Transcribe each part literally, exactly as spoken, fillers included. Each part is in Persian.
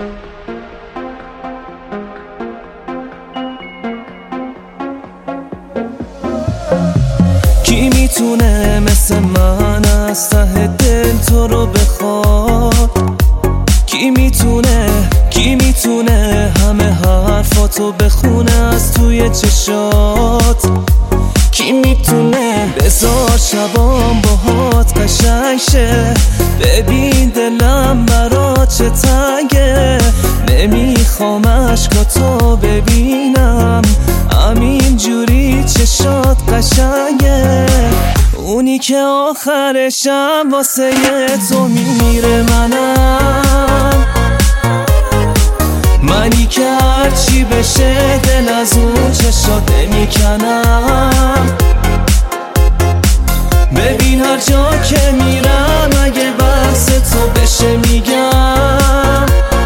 کی میتونه مثل من از ته دل تو رو بخواد؟ کی میتونه کی میتونه همه حرفاتو بخونه از توی چشات؟ کی میتونه بذار شبام باهات قشنگ شه؟ ببین دلم برات چه تنگه، نمیخوام عشقاتو ببینم، همین جوری چشات قشنگه. اونی که آخرشم واسه تو میمیره منم، منی که هرچی بشه دل از اون چشات نمیکنم. ببین هر جا که میرم اگه بحث تو بشه میگم،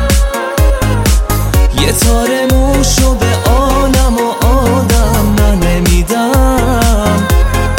یه تار موشو به عالم و آدم من نمیدم.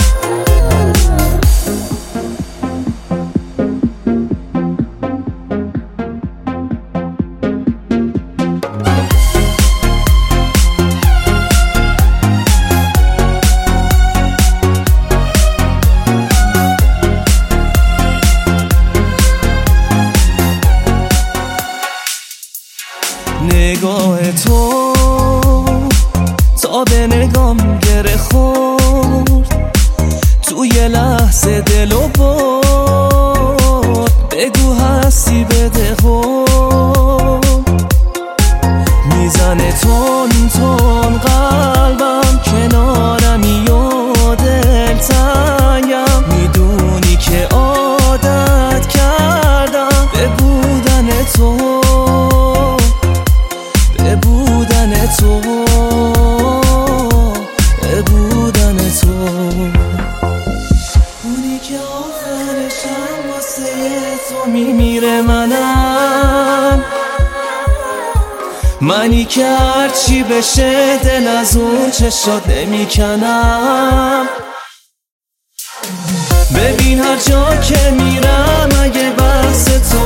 نگاه تو تا به نگام گره خورد، تو یه لحظه دلو برد. بگو هستی بده قول، میزنه تون تون قلبم، کنارمی و دلتنگم. میدونی که عادت کردم به بودن تو، به بودن تو، به بودن تو. اونی که آخرشم واسه تو میمیره منم، منی که هرچی بشه دل از اون چشات نمیکنم. ببین هر جا که میرم اگه بحث تو